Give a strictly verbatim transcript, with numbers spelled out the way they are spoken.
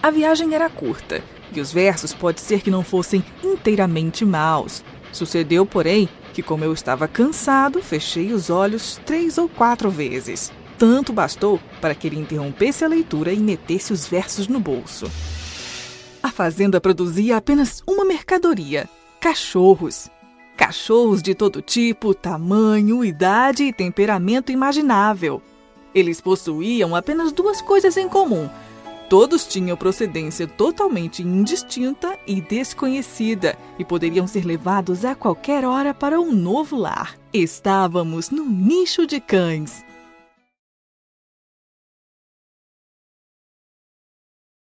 A viagem era curta, e os versos pode ser que não fossem inteiramente maus. Sucedeu, porém, que como eu estava cansado, fechei os olhos três ou quatro vezes. Tanto bastou para que ele interrompesse a leitura e metesse os versos no bolso. A fazenda produzia apenas uma mercadoria: cachorros. Cachorros de todo tipo, tamanho, idade e temperamento imaginável. Eles possuíam apenas duas coisas em comum. Todos tinham procedência totalmente indistinta e desconhecida e poderiam ser levados a qualquer hora para um novo lar. Estávamos no nicho de cães.